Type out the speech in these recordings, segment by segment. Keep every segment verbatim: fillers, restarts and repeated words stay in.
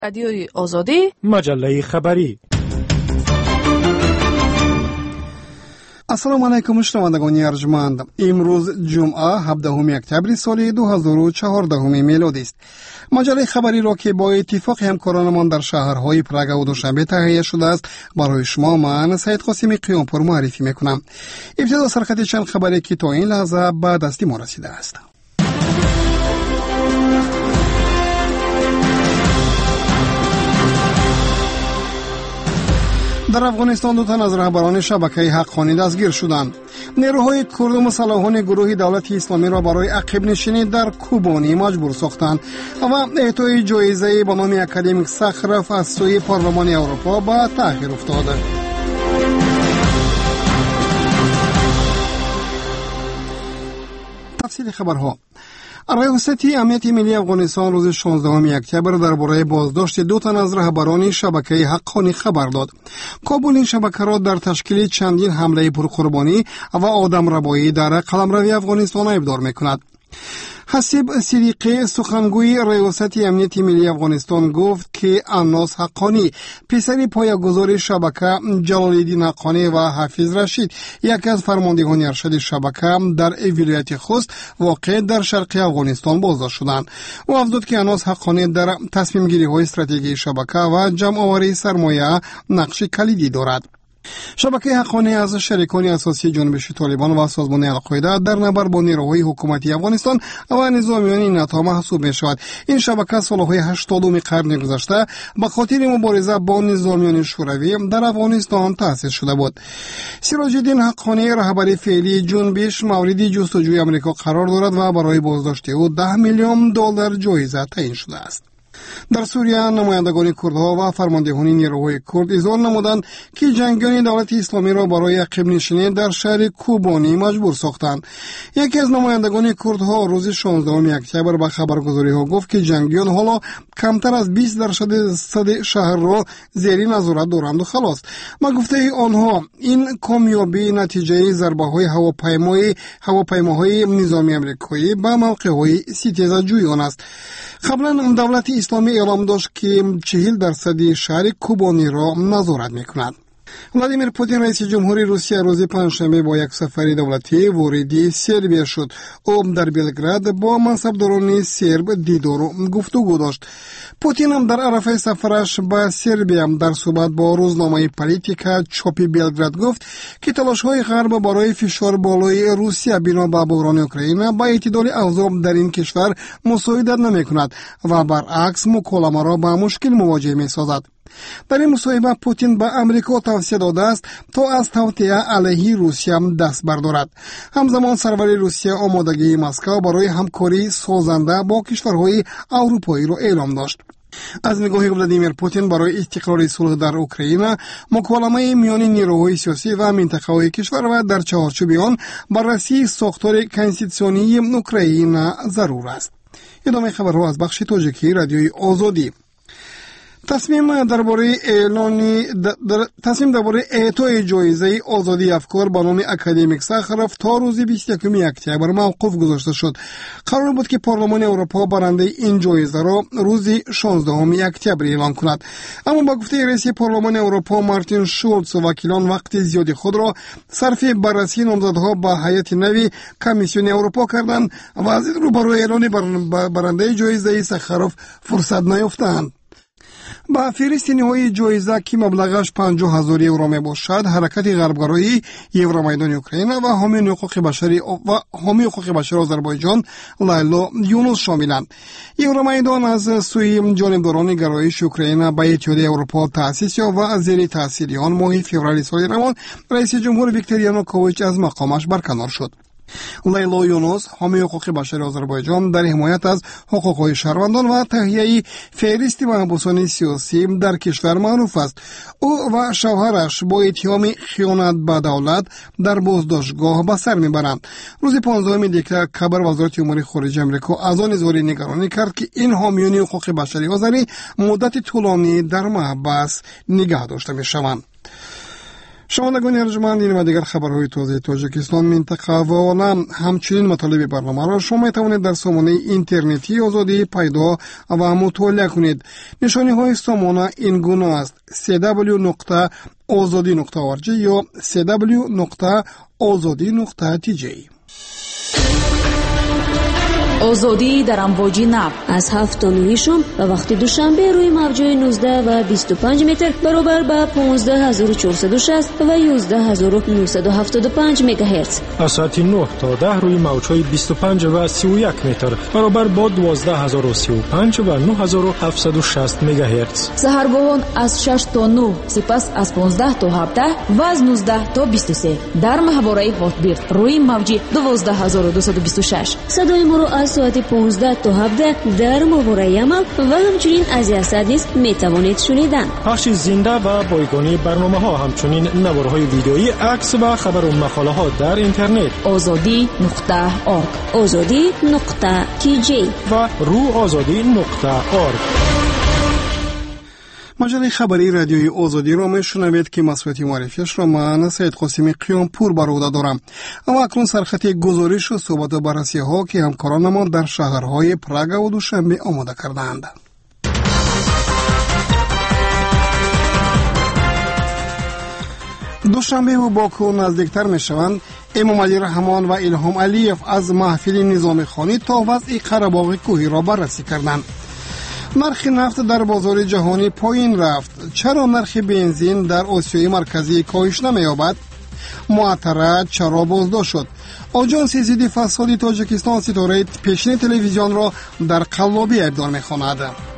رادیوی آزادی، مجله خبری. السلام علیکم شنوندگان ارجمند. امروز جمعه هفدهم اکتبر سال دو هزار و چهارده میلادی است. مجله خبری را که با اتفاق همکارانمان در شهرهای پراگ و دوشنبه تهیه شده است برای شما من سید قاسمی قیامپور معرفی میکنم. ابتدا سرخط چند خبری که تا این لحظه به دست ما رسیده است. در افغانستان دو تن از رهبران شبکه حقانی دستگیر شدند. نیروهای کرد و مسلحان گروه دولت اسلامی را برای عقب نشینی در کوبانی مجبور ساختند و اعطای جایزه با نام اکادمیک سخرف از سوی پارلمان اروپا به تأخیر افتاده. تفصیل خبرها. ریاست امنیت ملی افغانستان روز شانزدهم اکتبر درباره بازداشت دو تن از رهبران شبکه حقانی خبر داد. کابل این شبکه را در تشکیل چندین حمله پرقربانی و آدمربایی در قلمرو افغانستان ابدار میکند. حسیب صدیقی سخنگوی ریاست امنیت ملی افغانستان گفت که اناس حقانی پسر پایه‌گذار شبکه جلال الدین حقانی و حافظ رشید یکی از فرماندهان ارشد شبکه در ولایت خوست واقع در شرق افغانستان بازداشت شدند. او افزود که اناس حقانی در تصمیم گیری های استراتژیک شبکه و جمع آوری سرمایه نقش کلیدی دارد. شبکه حقانی از شریکان اساسی جنبش طالبان و سازمان القاعده در نبرد با نیروهای حکومتی افغانستان و نظامیان ناتو محسوب می شود. این شبکه سالهای هشتادم قرن گذشته به خاطر مبارزه با نظامیان شوروی در افغانستان تأسیس شده بود. سراج الدین حقانی رهبر فعلی جنبش مورد جستجوی آمریکا قرار دارد و برای بازداشت او ده میلیون دلار جایزه تعیین شده است. در سوریه نمایندگان کردها و فرماندهان نیروهای کرد اظهار نمودند که جنگیان دولت اسلامی را برای عقب نشینی در شهر کوبانی مجبور ساختند. یکی از نمایندگان کردها روز شانزدهم اکتبر به خبرگزاری ها گفت که جنگیان حالا کمتر از بیست درصد صد شهر را زیر نظارت دارند و خلاص. ما گفته آنها این کامیابی نتیجه ضربه های هواپیمای هواپیماهای نظامی آمریکایی به موقع‌های ستیزه جویان است. قبلا دولت اسلامی اعلام داشت که چهل درصد شهر کوبانی را نظارت میکند. ولادیمیر پوتین رئیس جمهوری روسیه روز پنجشنبه با یک سفر دولتی وارد سربیا شد. او در بلگراد با منصبداران سرب دیدار و گفتگو داشت. پوتین هم در عرفه سفرش به سربیا در صحبت با روزنامه پالیتیکا چاپی بلگراد گفت که تلاش‌های غرب برای فشار بالای روسیه بنا به بحران اوکراین با اعتدال اوضاع در این کشور مساعدت نمی‌کند و برعکس مکالمه را با مشکل مواجه می‌سازد. در این مصاحبه پوتین به امریکا توصیه داده است تا از توطئه علیه روسیه دست بردارد. همزمان سرور روسیه آمادگی مسکو برای همکاری سازنده با کشورهای اروپایی را اعلام داشت. از نگاه ولادیمیر پوتین برای استقرار صلح در اوکراین مکالمه میان نیروهای سیاسی و منطقه‌های کشور و در چارچوب آن بررسی ساختار کنستیتوسیونی اوکراین ضرور است. ادامه خبرها از بخش تاجیکی رادیوی آزادی. تصمیم درباره اعلانی در تصمیم درباره اعطای جایزه آزادی افکار با نام اکادمیک سخرف تا روز بیست و یکم اکتبر موقوف گذاشته شد. قرار بود که پارلمان اروپا برنده این جایزه را روز شانزدهم اکتبر اعلام کند، اما با گفته رئیس پارلمان اروپا مارتین شولز وکیلان وقت زیادی خود را صرف بررسی نامزدها به هیئت نوی کمیسیون اروپا کردند و از این رو برای اعلان برنده جایزه سخرف فرصت نیافتند. با فهرست نهایی جایزه که مبلغش پنجاه هزار یورو می باشد، حرکت غربگرایی یورومیدان اوکراین و حامی حقوق بشری و حامی حقوق بشر آذربایجان لیلا یونس شاملند. یورومیدان از سوی جانبداران گرایش اوکراین به اتحادیه اروپا تأسیس یافت و از زیر تأثیر آن ماه فوریه سال روان رئیس جمهور ویکتور یانوکوویچ از مقامش برکنار شد. لیلا یونس حامی حقوق بشر آذربایجان در حمایت از حقوق شهروندان و تهیه فهرست محبوسان سیاسی در کشور معروف است. او و شوهرش با اتهام خیانت به دولت در بازداشتگاه به سر میبرند. روز پانزدهم دکتبر وزارت امور خارجه آمریکا از آن اظهار نگرانی کرد که این حامیان حقوق بشری آذری مدت طولانی در محبس نگه داشته میشوند. شنوندگان ارجمند، این و دیگر خبرهای تازه تاجیکستان، منطقه و عالم همچنین مطالب برنامه را شما میتوانید در سامانه اینترنتی آزادی پیدا و مطالعه کنید. نشانی های سامانه این گونه است: سی دبلیو نقطه آزادی نقطه آر جی یا سی دبلیو نقطه آزادی نقطه تی جی. آزادی در امواج نب از هفت تا نه شام و وقت دوشنبه روی موج‌های نوزده و بیست و پنج متر برابر با پانزده هزار و چهارصد و شصت و یازده هزار و نهصد و هفتاد و پنج مگاهرتز. از ساعت نه تا ده روی موج‌های بیست و پنج و سی و یک متر برابر با دوازده هزار و سی و پنج و نه هزار و هفتصد و شصت مگاهرتز. سحرگاهان از شش تا نه، سپس از پانزده تا هفده و از نوزده تا بیست و سه در ماهواره هاتبیرد روی موج دوازده هزار و دویست و بیست و شش. صدای ما را از ساعت پانزده تا هفده در ماهواره عمل و همچنین از یاسد نیز میتوانید شنیدن. پخش زنده و بایگانی برنامه ها، همچنین نوارهای ویدئویی، عکس و خبر و مقاله ها در اینترنت آزادی نقطه آرگ، آزادی نقطه تی جی و رو آزادی نقطه آرگ. مجله خبری رادیوی آزادی را میشنوید که مسئولیت معرفیش را من سید قاسمی قیامپور بر عهده دارم. اما اکنون سرخط گزارش و صحبت و بررسی ها که همکاران ما در شهرهای پراگ و دوشنبه آماده کردند. دوشنبه و باکو نزدیکتر می شوند. امام علی رحمان و الهام علیف از محفل نظام خانی تا وضع قره‌باغ کوهی را بررسی کردند. نرخ نفت در بازار جهانی پایین رفت. چرا نرخ بنزین در آسیای مرکزی کاهش نمی‌یابد؟ معطرات چرا بازداشت شد؟ آژانس ضد فساد تاجیکستان ستاره پیشین تلویزیون را در قلابی ابدال می‌خواند.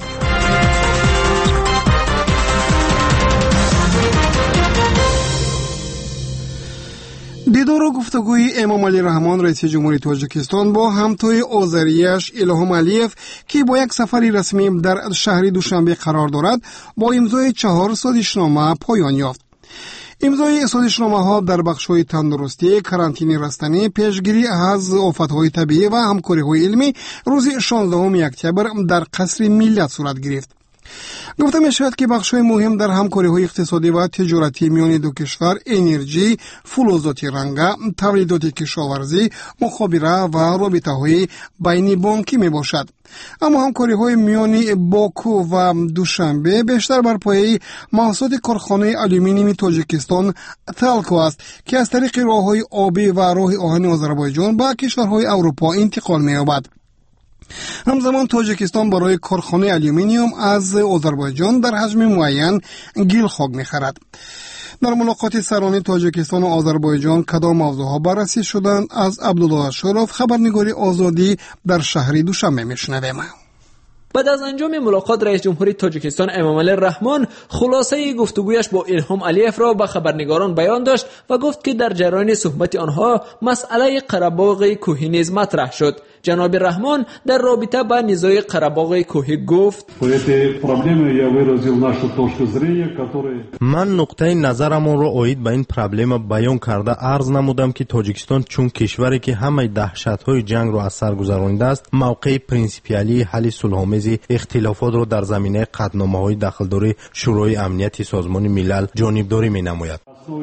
دیدار و گفتگوی امام علی رحمان رئیس جمهوری تاجیکستان با همتای آذریش الهام علیف که با یک سفری رسمی در شهر دوشنبه قرار دارد، با امضای چهار سازشنامه پایان یافت. امضای سازشنامه ها در بخش‌های تندرستی، کارانتین رستنی، پیشگیری از آفت‌های طبیعی و همکاری‌های علمی روز شانزدهم اکتبر در قصر ملت صورت گرفت. گفته می شود که بخش‌های مهم در همکاری‌های اقتصادی و تجارتی میان دو کشور انرژی، فلزات رنگه، تولیدات کشاورزی، مخابره و رابطه‌های بین بانکی می باشد. اما همکاری‌های میان باکو و دوشنبه بیشتر بر پایه محصولات کارخانه آلومینیوم تاجیکستان تالکو است که از طریق راه‌های آبی و راه آهن آذربایجان به کشورهای اروپا انتقال می‌یابد. همزمان تاجیکستان برای کارخانه آلومینیوم از آذربایجان در حجم معین گل خاک می‌خرد. در ملاقات سران تاجیکستان و آذربایجان کدام موضوعها بررسی شدند؟ از عبدالله شرف، خبرنگاری آزادی در شهر دوشنبه میشنویم. بعد از انجام ملاقات رئیس جمهوری تاجیکستان امام علی رحمان خلاصه گفتگویش با الهام علیف را به خبرنگاران بیان داشت و گفت که در جریان صحبت آنها مسئله قره‌باغ کوهی نیز مطرح شد. جناب رحمان در رابطه با نزاع قره‌باغ کوهی گفت: من نقطه نظرم را اوید به این پرابلم بیان کرده عرض نمودم که تاجیکستان چون کشوری که همه دهشت‌های جنگ را از سر گذرانیده است، موقع پرینسیپیالی حل صلح‌آمیز اختلافات را در زمینه قطعنامه‌های داخلداری شورای امنیت سازمان ملل جانبداری می‌نماید.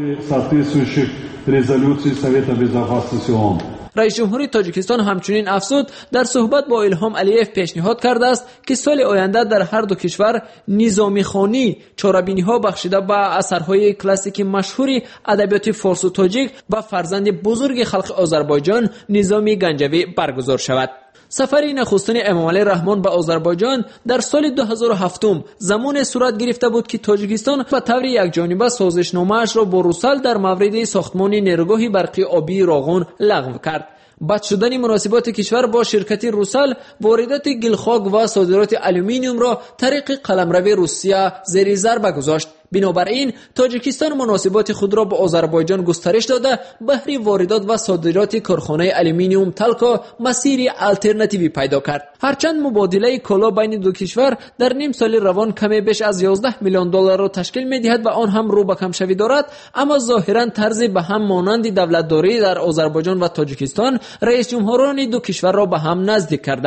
رئیس جمهوری تاجیکستان همچنین افزود در صحبت با الهام علیف پیشنهاد کرده است که سال آینده در هر دو کشور نظامی خوانی چاره‌بینی ها بخشیده به اثرهای کلاسیک مشهوری ادبیات فارس و تاجیک و فرزند بزرگ خلق آذربایجان نظامی گنجوی برگزار شود. سفر نخستین امام علی رحمان به آذربایجان در سال دو هزار و هفت زمان صورت گرفته بود که تاجیکستان به طور یکجانبه سازشنامه‌اش را با روسل در مورد ساختمان نیروگاه برقی آبی راغون لغو کرد. بد شدن مناسبات کشور با شرکت روسل، واردات گلخاک و صادرات آلومینیوم را طریق قلمرو روسیه زیر ضربه گذاشت. بنابراین تاجیکستان مناسبات خود را با آذربایجان گسترش داده بهره واردات و صادرات کارخانه آلومینیوم تالکا مسیر آلترناتیوی پیدا کرد. هرچند مبادله کالا بین دو کشور در نیم سال روان کمی بیش از یازده میلیون دلار را تشکیل می‌دهد و آن هم رو به کم شوی دارد، اما ظاهرا طرز به هم مانند دولتداری در آذربایجان و تاجیکستان رئیس جمهوران دو کشور را به هم نزدیک کرده است.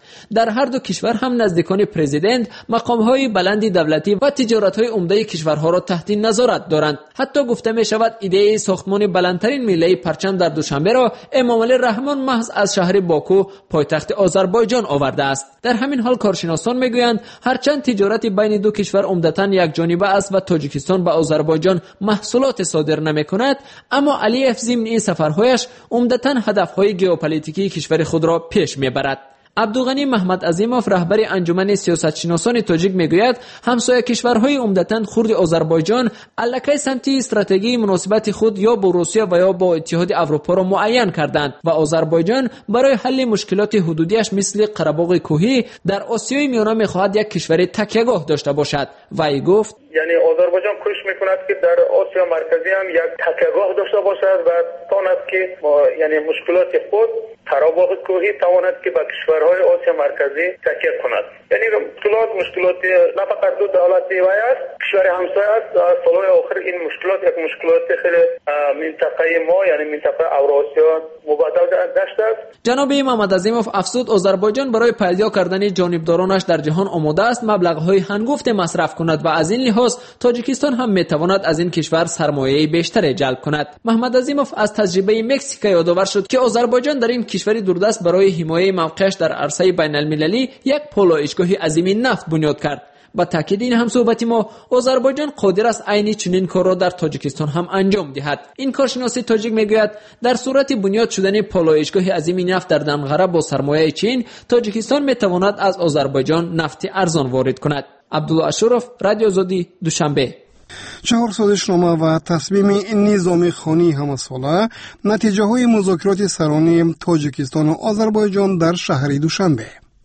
در هر دو کشور هم نزدیکان پرزیدنت مقام‌های بلند دولتی و تجارت‌های عمده کشورها را تحت نظارت دارند. حتی گفته می‌شود ایده ساختمان بلندترین میله پرچم در دوشنبه را امامعلی رحمان محض از شهر باکو پایتخت آذربایجان آورده است. در همین حال کارشناسان میگویند هرچند تجارت بین دو کشور عمدتاً یک جانبه است و تاجیکستان به آذربایجان محصولات صادر نمی‌کند، اما علیف ضمن این سفرهایش عمدتاً هدف‌های ژئوپلیتیکی کشور خود را پیش می‌برد. عبدالغنی محمد عظیموف رهبر انجمن سیاستشناسان تاجیک میگوید همسایه کشورهای عمدتاً خرد آذربایجان الکی سمتی استراتژی مناسبت خود یا با روسیه و یا با اتحاد اروپا را معین کردند و آذربایجان برای حل مشکلات حدودیش مثل قره‌باغ کوهی در آسیای میانه میخواهد یک کشور تکیهگاه داشته باشد. وی گفت یعنی آذربایجان کوشش میکند که در آسیا مرکزی هم یک تکیهگاه داشته باشد و تواند که یعنی مشکلات خود قره‌باغ کوهی تواند که به کشورهای آسیا مرکزی تکیه کند. یعنی مشکلات مشکلات نه فقط دو دولت وای است، کشور همسایه است. سالهای آخر این مشکلات یک مشکلات خیلی منطقه ما یعنی منطقه اوراسیا مبادل داشته است. جناب محمد عظیموف افزود آذربایجان برای پیدا کردن جانبدارانش در جهان آماده است مبلغ‌های هنگفت مصرف کند و از این لحاظ تاجیکستان هم میتواند از این کشور سرمایه بیشتری جلب کند. محمد عظیموف از تجربه مکزیک یادآور شد که آذربایجان در این کشور دوردست برای حمایت موقعش در عرصه بین‌المللی یک پالایشگاه عظیم نفت بنیاد کرد. با تاکید این هم صحبت ما آذربایجان قادر است عین چنین کار را در تاجیکستان هم انجام دهد. این کارشناس تاجیک میگوید در صورت بنیاد شدن پالایشگاه عظیم نفت در دنقره با سرمایه چین، تاجیکستان میتواند از آذربایجان نفت ارزان وارد کند. عبدالله اشرف، رادیو آزادی، دوشنبه. چهار سازشنامه و تصمیم نظامی خانی همساله نتیجه های مذاکرات سران تاجیکستان و آذربایجان در شهر دوشنبه.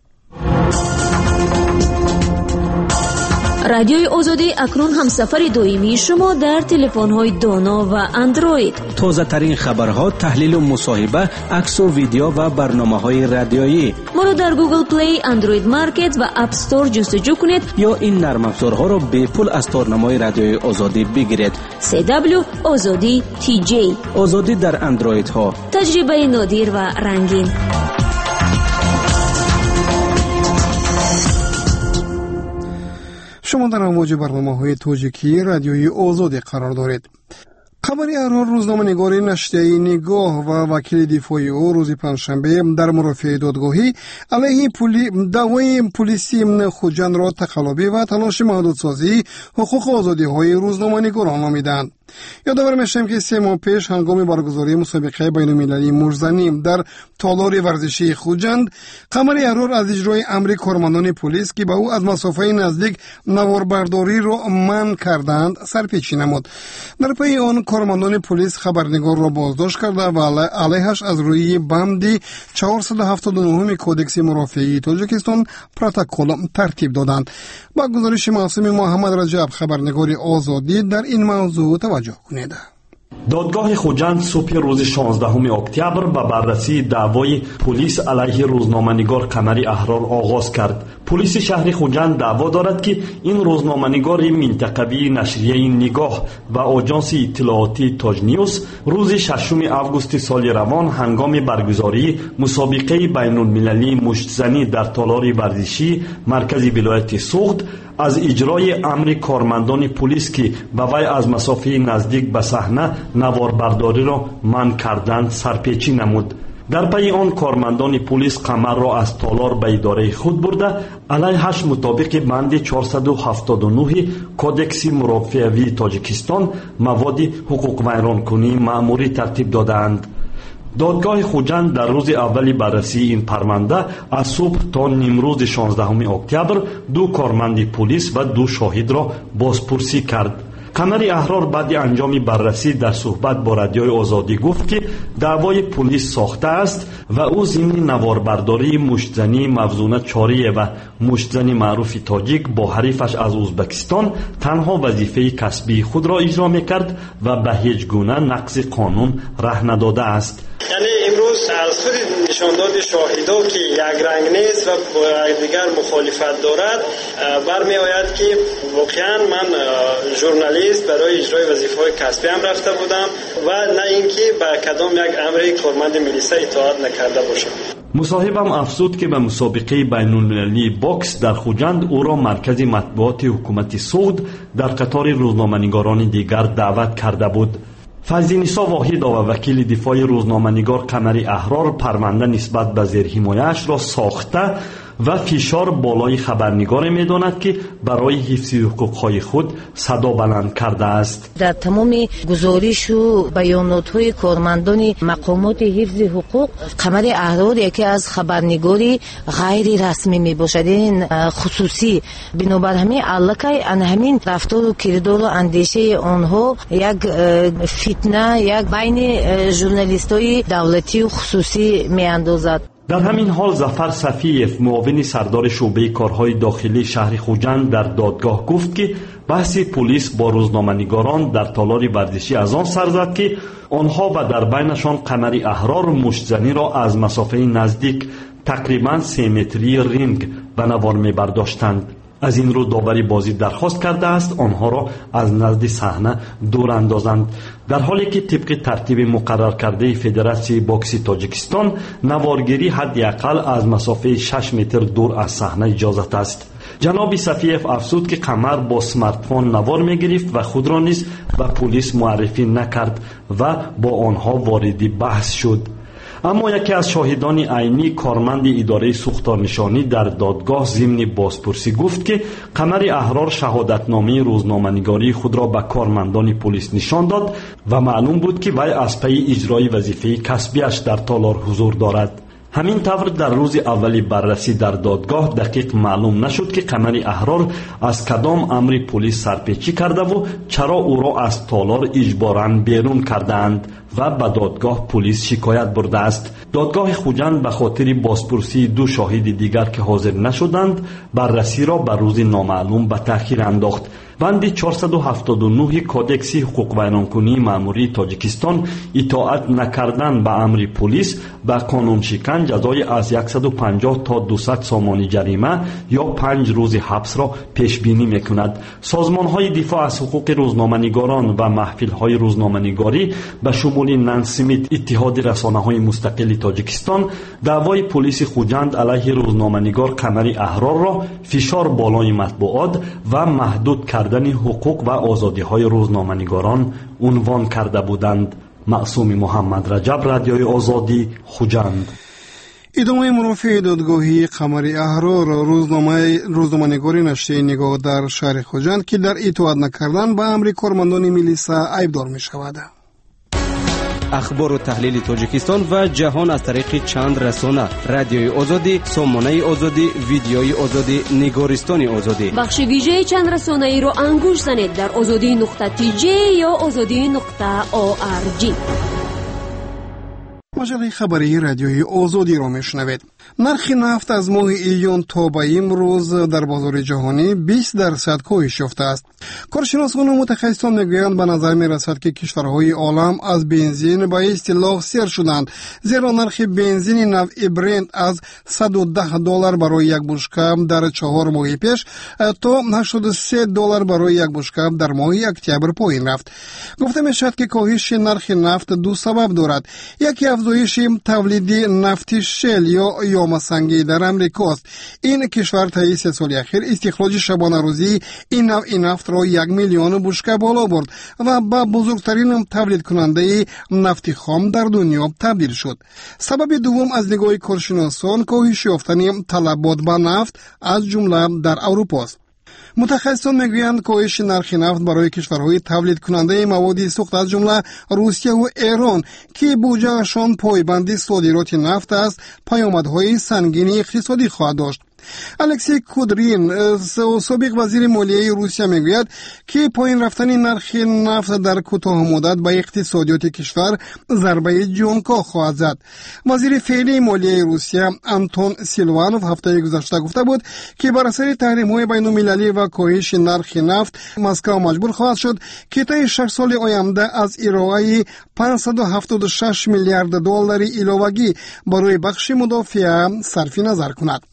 رادیوی آزادی اکنون هم سفر دائمی شما در تلفن‌های دانا و اندروید. تازه ترین خبرها، تحلیل و مصاحبه، عکس و ویدیو و برنامه‌های رادیویی. ما را در گوگل پلی، اندروید مارکت و اپ استور جستجو کنید یا این نرم افزارها را به پول از تارنمای رادیوی آزادی بگیرید. سی دبلیو آزادی تی جی. آزادی در اندروید ها. تجربه نادر و رنگین. شما در امواج برنامه‌های تاجیکی رادیوی آزادی قرار دارید. خبر احرار روزنامه‌نگار نشریه نگاه و وکیل دفاعی او روز پنجشنبه در مرافعه دادگاهی علیه پولی دعوای پلیسی خوجند را تقلبی و تلاش محدودسازی حقوق آزادی‌های روزنامه‌نگاران نامیدند. یادآور میشم که سه ماه پیش هنگام برگزاری مسابقه بین‌المللی موج‌زنی در تالار ورزشی خوجند، قمر احرار از اجرای امر کارمندان پلیس که به او از مسافه نزدیک نواربرداری را منع کردند سرپیچی نمود. در پی آن کارمندان پلیس خبرنگار را بازداشت کرده و علیهش از روی بند چهارصد و هفتاد و نه کودکس مرافعه تاجیکستان پروتکل ترتیب دادند. با گزارش معصوم محمد رجب خبرنگار آزادی در این موضوع توجه کنید. دادگاه خوجند صبح روز شانزدهم اکتبر به بررسی دعوای پلیس علیه روزنامه‌نگار قمر احرار آغاز کرد. پلیس شهر خوجند دعوا دارد که این روزنامه‌نگار منطقوی نشریه نگاه و آژانس اطلاعاتی تاج نیوز روز ششم آگوست سال روان هنگام برگزاری مسابقه بین‌المللی مشت‌زنی در تالار ورزشی مرکز ولایت سوخت از اجرای امر کارمندان پلیس که به وی از مسافه نزدیک به صحنه نواربرداری را منع کردند سرپیچی نمود. در پی آن کارمندان پلیس قمر را از تالار به اداره خود برده علیهش مطابق بند چهارصد و هفتاد و نه کودکس مرافعه تاجیکستان مواد حقوق ویرانکنی مأموری ترتیب دادند. دادگاه خوجند در روز اولی بررسی این پرونده از صبح تا نیمروز شانزدهم اکتبر دو کارمند پلیس و دو شاهد را بازپرسی کرد. قمر احرار بعد انجام بررسی در صحبت با رادیوی آزادی گفت که دعوای پلیس ساخته است و او ضمن نواربرداری مشت‌زنی موزون چاریه و مشت‌زنی معروف تاجیک با حریفش از ازبکستان تنها وظیفه کسبی خود را اجرا می‌کرد و به هیچ گونه نقض قانون ره نداده است. یعنی امروز از خود نشانداد شاهدا که یک رنگ نیست و با دیگر مخالفت دارد برمی آید که واقعا من ژورنالیست برای اجرای وظیفه‌های کسبی هم رفته بودم و نه اینکه به کدام یک امر کارمند ملیسا اطاعت نکرده باشم. مصاحبم افزود که به مسابقه بین‌المللی بوکس در خوجند او را مرکز مطبوعات حکومت سعود در قطار روزنامه‌نگاران دیگر دعوت کرده بود. فضل‌نسا واحد و وکیل دفاع روزنامه‌نگار قمری احرار پرونده نسبت به زیرحمایه‌اش را ساخته و فشار بالای خبرنگار می‌داند که برای حفظ حقوق‌های خود صدا بلند کرده است. در تمام گزارش و بیانات‌های کارمندان مقامات حفظ حقوق، قمری احرار یکی از خبرنگاری غیر رسمی میباشد، این خصوصی. بنابر همین علاقه همین رفتار و کردار و اندیشه آنها یک فتنه یک بین ژورنالیست‌های دولتی و خصوصی میاندازد. در همین حال ظفر صفیف معاون سردار شعبه کارهای داخلی شهر خوجند در دادگاه گفت که بحث پلیس با روزنامه‌نگاران در تالار ورزشی از آن سر زد که آنها و در بینشان قمری احرار مشت‌زنی را از مسافه نزدیک تقریباً سه متری رینگ به نوار می‌برداشتند. از این رو داوری بازی درخواست کرده است آنها را از نزد صحنه دور اندازند، در حالی که طبق ترتیب مقرر کرده فدراسیون بوکس تاجیکستان نوارگیری حداقل از مسافه شش متر دور از صحنه اجازت است. جناب صفیف افزود که قمر با سمارتفون نوار می‌گرفت و خود را نیز به پلیس معرفی نکرد و با آنها وارد بحث شد. اما یکی از شاهدان عینی کارمند اداره سوختارنشانی در دادگاه ضمن بازپرسی گفت که قمری احرار شهادتنامه روزنامه‌نگاری خود را به کارمندان پلیس نشان داد و معلوم بود که وی از پی اجرای وظیفه کسبیش در تالار حضور دارد. همین طور در روز اولی بررسی در دادگاه دقیق معلوم نشد که قمری احرار از کدام امر پلیس سرپیچی کرده و چرا او را از تالار اجباراً بیرون کردند و به دادگاه پلیس شکایت برده است. دادگاه خوجند به خاطر بازپرسی دو شاهد دیگر که حاضر نشدند بررسی را به روز نامعلوم به تأخیر انداخت. بند چهارصد و هفتاد و نه کودکس حقوق ویرانکنی مأموری تاجیکستان اطاعت نکردن به امر پلیس به قانون شکن جزای از صد و پنجاه تا دویست سامانی جریمه یا پنج روز حبس را پیش بینی میکند. سازمان های دفاع از حقوق روزنامه‌نگاران و محفل های روزنامه‌نگاری به شمول نانسمیت اتحاد رسانه های مستقل تاجیکستان دعوای پلیس خوجند علیه روزنامه‌نگار قمری احرار را فشار بالای مطبوعات و محدود کردن حقوق و آزادی های روزنامه‌نگاران عنوان کرده بودند. معصوم محمد رجب، رادیوی آزادی، خوجند. ادامه مرافع دادگاهی قمری احرار روزنامه روزنامه‌نگار نشریه نگاه در شهر خوجند که در اطاعت نکردن به امر کارمندان میلیسا عیبدار می شود. اخبار و تحلیل تاجیکستان و جهان از طریق چند رسانه: رادیوی آزادی، سامانه آزادی، ویدیوی آزادی، نگارستان آزادی. بخش ویژه چند رسانه ای را انگوش زنید در آزادی نقطه تی جی یا آزادی نقطه او آر جی. مجله خبری رادیوی آزادی را میشنوید. نرخ نفت از ماه ایون تا به امروز در بازار جهانی بیست درصد کاهش یافته است. کارشناسان و متخصصان میگویند به نظر میرسد که کشورهای عالم از بنزین به اصطلاح سیر شدند، زیرا نرخ بنزین نوع برنت از صد و ده دلار برای یک بشکه در چهار ماه پیش تا هشتاد و سه دلار برای یک بشکه در ماه اکتبر پایین رفت. گفته میشد که کاهش نرخ نفت دو سبب دارد. یکی افزایش تولید نفت شل یا یام سنگی در امریکا است. این کشور طی سه سال اخیر استخراج شبانه روزی این نوع نفت را یک میلیون بشکه بالا برد و به بزرگترین تولید کننده نفت خام در دنیا تبدیل شد. سبب دوم از نگاه کارشناسان کاهش یافتن طلبات به نفت از جمله در اروپا است. متخصصان میگویند کاهش نرخ نفت برای کشورهای تولید کننده مواد سوخت از جمله روسیه و ایران که بودجه‌شان پایبند صادرات نفت است پیامدهای سنگین اقتصادی خواهد داشت. الکسی کودرین سابق وزیر مالیه روسیه میگوید که پایین رفتن نرخ نفت در کوتاه مدت به اقتصادیات کشور ضربه جانکاه خواهد زد. وزیر فعلی مالیه روسیه آنتون سیلوانوف هفته گذشته گفته بود که بر اثر تحریم‌های بین‌المللی و کاهش نرخ نفت مسکو مجبور خواهد شد که طی شش سال آینده از ارائه پانصد و هفتاد و شش میلیارد دلار علاوگی برای بخش مدافع صرف نظر کند.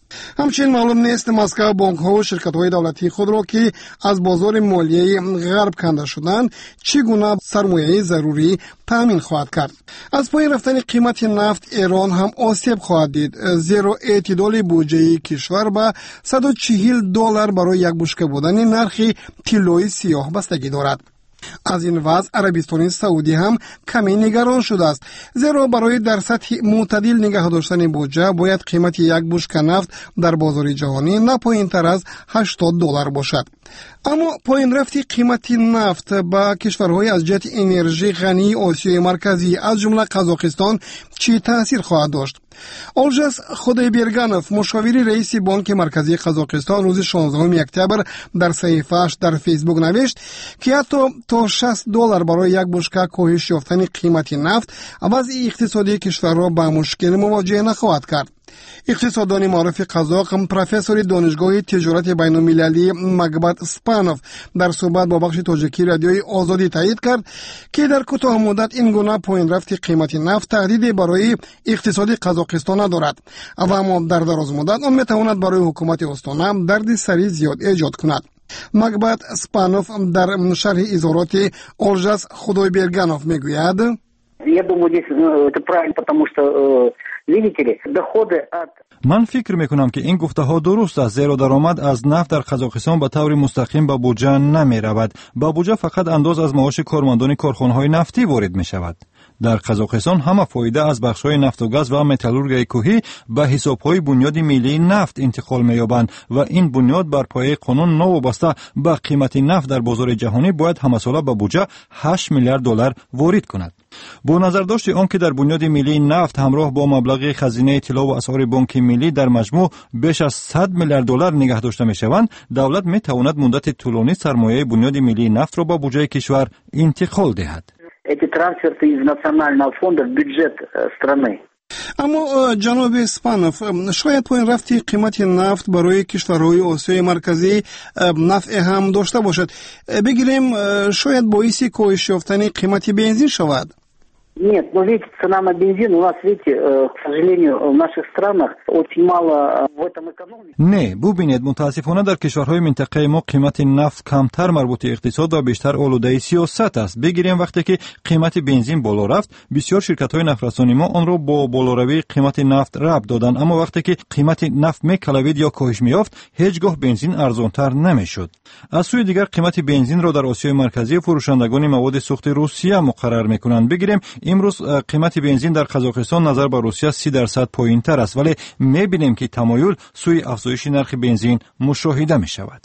همچنین معلوم نیست مسکو بانک‌ها و شرکت‌های دولتی خود را که از بازار مالیه غرب کنده شدند چگونه سرمایه ضروری تامین خواهد کرد. از پایین رفتن قیمت نفت ایران هم آسیب خواهد دید، زیرا اعتدال بودجه کشور به صد و چهل دلار برای یک بشکه بودن نرخ طلای سیاه بستگی دارد. از این وضع عربستان سعودی هم کمی نگران شده است، زیرا برای در سطح معتدل نگه داشتن بودجه باید قیمت یک بشکه نفت در بازار جهانی نه پایین‌تر از هشتاد دلار باشد. اما پایین رفتی قیمت نفت با کشورهای از جهت انرژی غنی آسیای مرکزی از جمله قزاقستان چی تاثیر خواهد داشت؟ اولژاس خودایبرگانوف مشاور رئیس بانک مرکزی قزاقستان روز شانزدهم اکتبر در صفحه‌اش در فیسبوک نوشت که حتی تا شصت دلار برای یک بشکه کاهش یافتن قیمت نفت وضع اقتصادی کشور را با مشکل مواجه نخواهد کرد. اقتصاددان معروف قزاق پروفسور دانشگاه تجارت بین المللی مگبت اسپانوف در صحبت با بخش تاجیکی رادیوی آزادی تایید کرد که در کوتاه مدت این گونه پایین رفت قیمت نفت تهدیدی برای اقتصاد قزاقستان ندارد، اما در دراز مدت آن میتواند برای حکومت استان درد سری زیاد ایجاد کند. مگبت اسپانوف در شرح اظهارات اولژاس خودایبرگانوف میگوید: Я думаю, здесь это правильно, потому что, видите ли, доходы от من فکر میکنم که این گفته ها درست است، زیرا درآمد از نفت در قزاقستان به طور مستقیم به بودجه نمی رود. به بودجه فقط انداز از معاش کارمندان کارخانه های نفتی وارد می شود. در قزاقستان همه فایده از بخش های نفت و گاز و متالورگی کوهی به حساب های بنیاد ملی نفت انتقال می یابند و این بنیاد بر پایه قانون نوابسته به قیمت نفت در بازار جهانی باید همساله به بودجه هشت میلیارد دلار وارد کند. با نظر داشت آن که در بنیاد ملی نفت همراه با مبلغ خزینه طلا و اسعار بانک ملی در مجموع بیش از صد میلیارد دلار نگه داشته می شوند، دولت می تواند مدت طولانی سرمایه بنیاد ملی نفت را با بودجه کشور انتقال دهد. اما جناب اسپانوف، شاید پایین رفتی قیمت نفت برای کشورهای آسیای مرکزی نفع هم داشته باشد. بگیریم شاید باعث کاهش یافتن قیمت بنزین شود. Нет, но видите, цена на бензин у нас, видите, к сожалению, в наших странах очень мало в этом экономики. نه، ببینید متاسفانه در کشورهای منطقه ما قیمت نفت کمتر مربوط اقتصاد و بیشتر آلوده سیاست است. بگیریم وقتی که قیمت بنزین بالا رفت، بسیار شرکت‌های نفترسانی ما آن را با بالاروی قیمت نفت ربط دادند، اما وقتی که قیمت نفت می‌کلید یا کاهش می‌یافت، هیچگاه بنزین ارزان‌تر نمی‌شد. از سوی دیگر قیمت بنزین را در آسیای مرکزی فروشندگان مواد سوخت روسیه مقرر می‌کنند. بگیریم امروز قیمت بنزین در قزاقستان نظر به روسیه سی درصد پایین تر است، ولی می‌بینیم که تمایل سوی افزایش نرخ بنزین مشاهده می شود.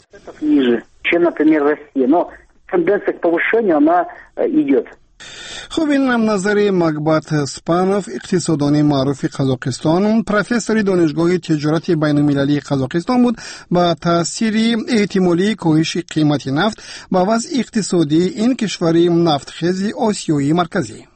خب این هم نظر مگبت اسپانوف اقتصاددان معروف قزاقستان پروفسور دانشگاه تجارت بین المللی قزاقستان بود با تاثیر احتمالی کاهش قیمت نفت با وضع اقتصادی این کشور نفتخیز آسیایی مرکزی.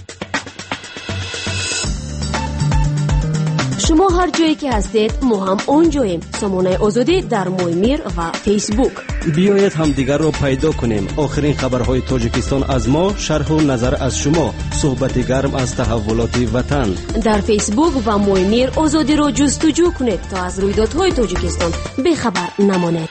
شما هر جایی که هستید ما هم اونجاییم. سامانه آزادی در مویمیر و فیسبوک. بیایید هم دیگر رو پیدا کنیم. آخرین خبرهای تاجیکستان از ما، شرح و نظر از شما، صحبت گرم از تحولات وطن. در فیسبوک و مویمیر آزادی رو جستجو کنید تا از رویدادهای تاجیکستان بخبر نمانید.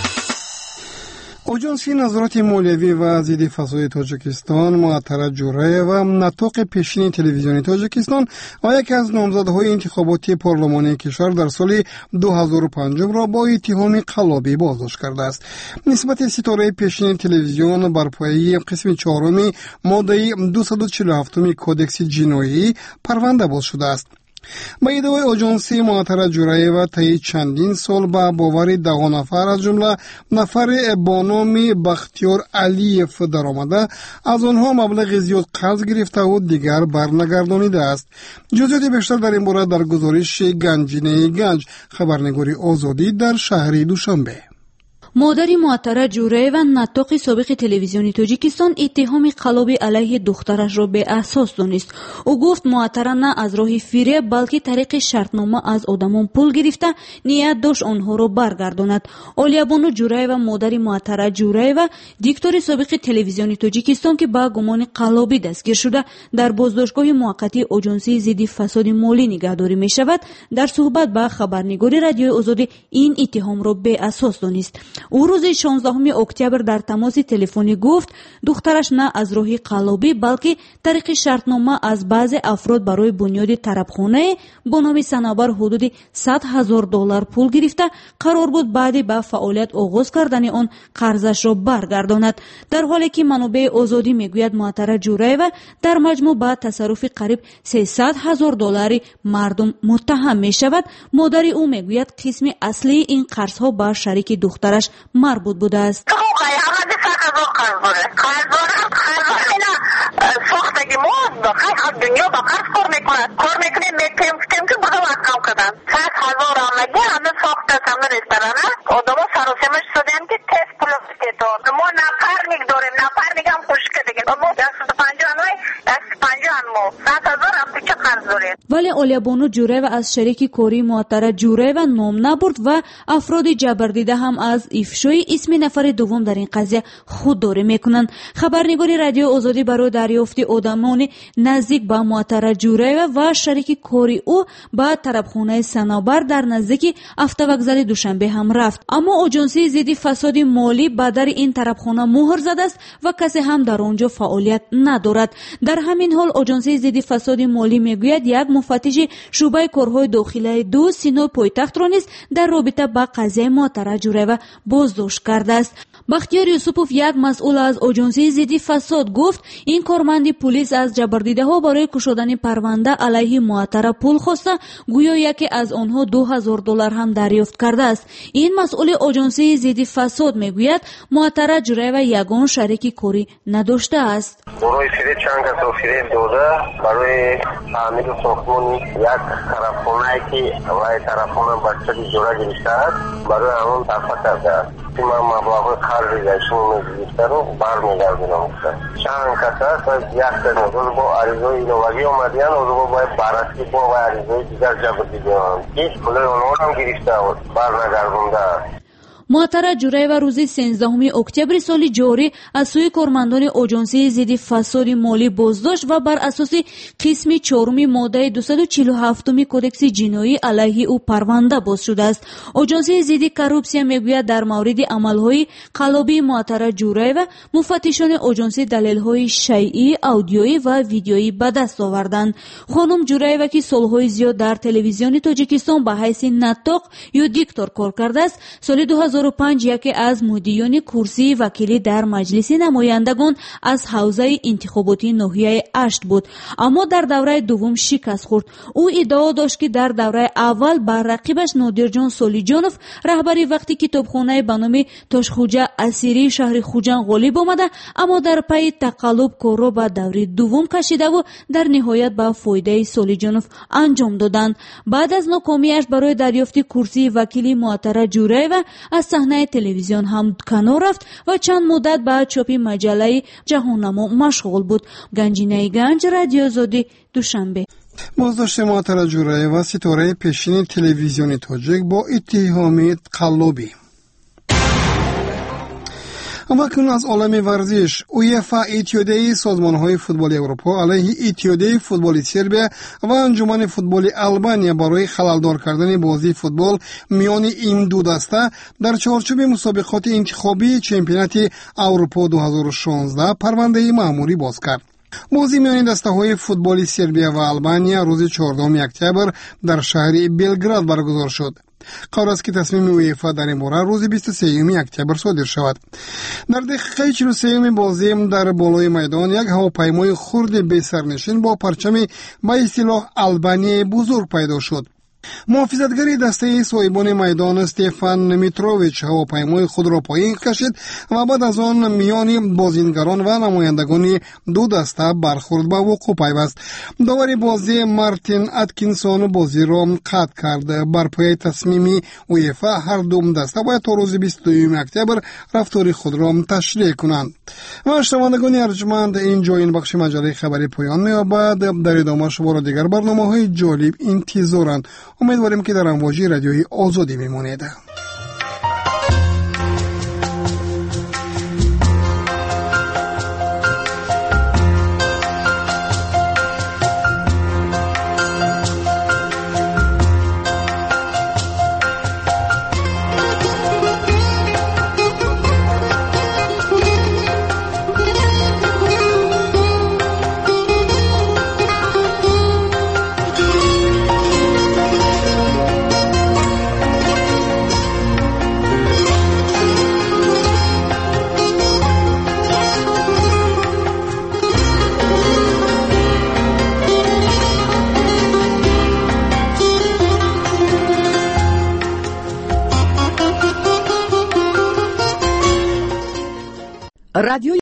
آژانس نظارت مالیوی و ضد فساد تاجیکستان معطر جوره و نطاق پیشین تلویزیونی تاجیکستان و یکی از نامزدهای انتخاباتی پارلمانی کشور در سال دو هزار و پنج را با اتهام قلابی بازداشت کرده است. نسبت ستاره پیشین تلویزیون بر پایه قسم چهارم ماده دویست و چهل و هفت کودکس جنایی پرونده باز شده است. با ادعای آژانس معطر جوره و طی چندین سال با باور ده نفر از جمله نفر با نام بختیار علیف در آمده از آنها مبلغ زیاد قرض گرفته و دیگر برنگردانیده است. جزئیات بیشتر در این باره در گزارش گنجینه گنج، خبرنگاری آزادی در شهر دوشنبه. مادر معطره جوریوا نطاق سابق تلویزیونی تاجیکستان اتهام قلابی علیه دخترش را به اساس دانست. او گفت معطره نه از راه فریب بلکه طریق شرطنامه از آدمان پول گرفته نیت داشت آنها را برگرداند. اولیابانو جوریوا مادر معطره جوریوا دیکتاتور سابق تلویزیونی تاجیکستان که با گمان قلابی دستگیر شده در بازداشتگاه موقتی آژانسی ضد فساد مالی نگهداری می شود در صحبت با خبرنگار رادیوی آزادی این اتهام را به اساس دانست. او روز شانزدهم اکتبر در تماس تلفنی گفت دخترش نه از راه قلابی بلکه طریق شرطنامه از بعض افراد برای بنیاد طرفخانه با نام صنوبر حدود صد هزار دلار پول گرفته قرار بود بعد با فعالیت آغاز کردن آن قرضش را برگرداند. در حالی که منابع آزادی میگوید معطره جوریوا در مجموع با تصرف قریب سیصد هزار دلاری مردم متهم می شود. مادر او میگوید قسم اصلی این قرضها با شریک دخترش مربوط بوده است. دنیا با قرض کار میکنه کار میکنه میتیم تیم که بگو رقم کردن صد هزار آمده همه ساخته همه رستورانه آدم ها سراسیمش شدیم که تست پلوس که داد ما نفر نیگ داریم نفر نیگ هم خوشکه دیگه ما یکصد و پنجاه انوی یکصد و پنجاه انمو صد هزار هم پیچه قرض داریم. ولی اولیابانو جوریوا از شریک کاری معطره جوریوا نام نبرد و افراد جبردیده هم از افشای اسم نفر دوم در این قضیه خودداری میکنند. خبرنگار رادیو آزادی برای دریافت آدمان نزدیک با معطره جوریوا و شریک کاری او با طرفخانه صنوبر در نزدیک افتوکزل دوشنبه هم رفت، اما آژانسی ضد فساد مالی به در این طرفخانه مهر زده است و کسی هم در آنجا فعالیت ندارد. در همین حال آژانسی ضد فساد مالی میگوید یک مفتش شعبه کارهای داخلی دو سینو پایتخت را نیز در رابطه با قضیه معطره جوریوا بازداشت کرده است. بختیار یوسفوف یک مسئول از آژانسی ضد فساد گفت این کارمند پلیس از جبردیده ها برای کشودن پرونده علیه معطره پول خواسته گویا یکی از آنها دو هزار دلار هم دریافت کرده است. این مسئول آژانسی ضد فساد میگوید معطره جوریوا یگان شریک کاری نداشته است. برای فریب چند کس رو فریب داده برای تعمیر ساختمان یک طرفخانه که وای طرفخانه بچه جوره گرفته است برای همون تفا کرده است. من مبلغ خرج ایشون گرفته رو برمیگردونم. چند کس است از یک تا نزول با عریضای ایلوگی اومدین و رو باید بررسی با و عریضای دیگر جبردیده هم هیچ پولی اونها هم گرفته برنگردونده است. معطره جوریوا روز سیزدهم اکتبر سال جاری از سوی کارمندان آژانسی ضد فساد مالی بازداشت و بر اساس قسم چهارم ماده دویست و چهل و هفت کدکس جنایی علیه او پرونده باز شده است. آژانسی ضد کروپسیا میگوید در مورد عملهای قلابی معطره جوریوا مفتشان آژانسی دلیل‌های شیعی، اودیویی و ویدیویی به دست آوردند. خانم جوریوا که سالهای زیاد در تلویزیون تاجیکستان به حیث نطاق یا دیکتاتور کار کرده است، سال دو هزار و پنج یکی از مدیران کرسی وکیلی در مجلس نمایندگان از حوزه انتخاباتی ناحیه اشت بود، اما در دوره دوم شکست خورد. او ادعا داشت که در دوره اول بر رقیبش نادرجان سالیجانوف رهبری وقتی کتابخانه به نام تاشخوجه اسیری شهر خوجان غالب آمده، اما در پی تقلب کار را به دوره دوم کشیده و در نهایت به فایده سالیجانوف انجام دادند. بعد از ناکامیش برای دریافت کرسی وکیلی معطره جوریوا از صحنه تلویزیون هم کنار رفت و چند مدت بعد چاپ مجله جهاننما مشغول بود. گنجینه گنج، رادیو آزادی، دوشنبه. بازداشت معطره جوریوا ستاره پیشین تلویزیون تاجیک با اتهام قلابی. اما کنون از عالم ورزش، اویفا اتحادیه سازمان‌های فوتبال اروپا علیه اتحادیه فوتبال سربیا و انجمن فوتبال آلبانیا برای خللدار کردن بازی فوتبال میان این دو دسته در چارچوب مسابقات انتخابی چمپیونات اروپا دو هزار و شانزده پرونده مأموری باز کرد. بازی میان دسته‌های فوتبال سربیا و آلبانیا روز چهاردهم اکتبر در شهر بلگراد برگزار شد. قرار است که تصمیم اویفا در این باره روز بیست و سوم اکتبر صادر شود. در دقیقه چهل و سوم بازی در بالای میدان یک هواپیمای خرد بی سرنشین با پرچم به اصطلاح آلبانی بزرگ پیدا شد. محافظتگری دسته صاحبان میدان استفان میتروویچ هواپیمای خود را پایین کشید و بعد از آن میان بازیگران و نمایندگان دو دسته برخورد به وقوع پیوست. داور بازی مارتین اتکینسون بازی را قطع کرد. بر پایه تصمیم اویفا هر دو دسته باید تا روز بیست و دوم اکتبر رفتار خود را تشریح کنند. و شنوندگان ارجمند، اینجا این بخش مجله خبری پایان می‌یابد. در ادامه شما را دیگر برنامه‌های جالب انتظارند. امیدواریم که در امواج رادیوی آزادی میمونید. رادیو